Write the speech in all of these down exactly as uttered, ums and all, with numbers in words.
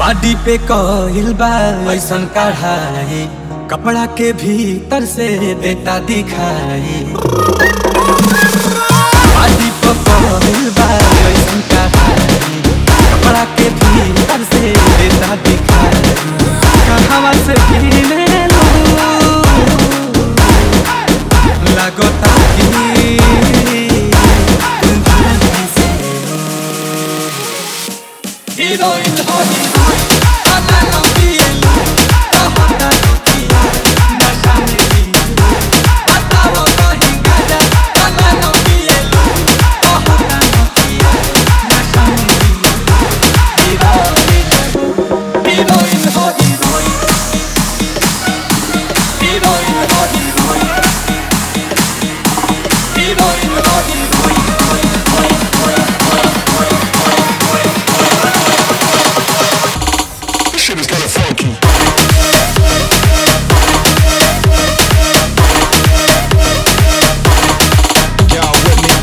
बाडी पे कहिल बा ऐसन कढ़ाई, कपड़ा के भीतर से बेटा दिखाई। बाडी पे कहिल बा ऐसन कढ़ाई, कपड़ा के भीतर से बेटा दिखाई। कहवा से गिने लो लगता कि हीरोइन हो हीरोइन, आना ना पिएलू, कहता दुखिया, नशा में पीलू, बताओ कहीं गाजा, आना ना पिएलू, कहता दुखिया, नशा में पीलू। हीरोइन हीरोइन हो हीरोइन, हीरोइन हो हीरोइन, हीरोइन हो heroine. Shit is kinda funky. Y'all with me?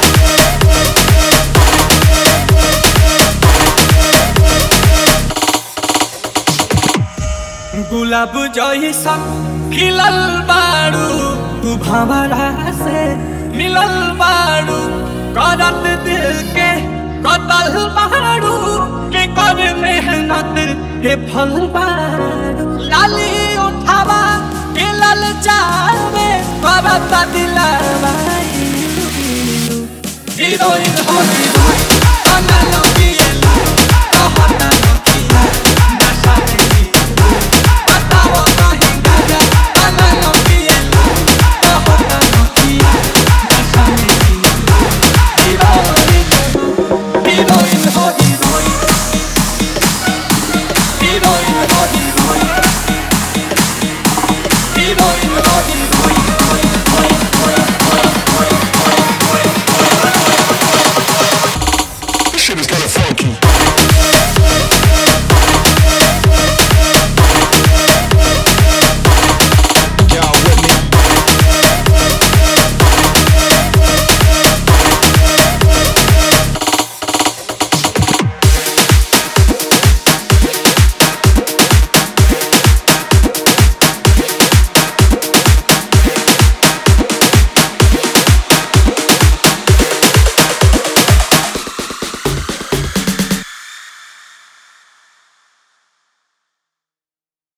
गुलाब जैसन खिलल बारू, तू भंवरा से मिलल बारू, करत दिल के कतल बारू, के कर मेहनत के फल बारू। लाली उठावा के लल जावे, करत दिलवा। हीरोइन हो हीरोइन, आना ना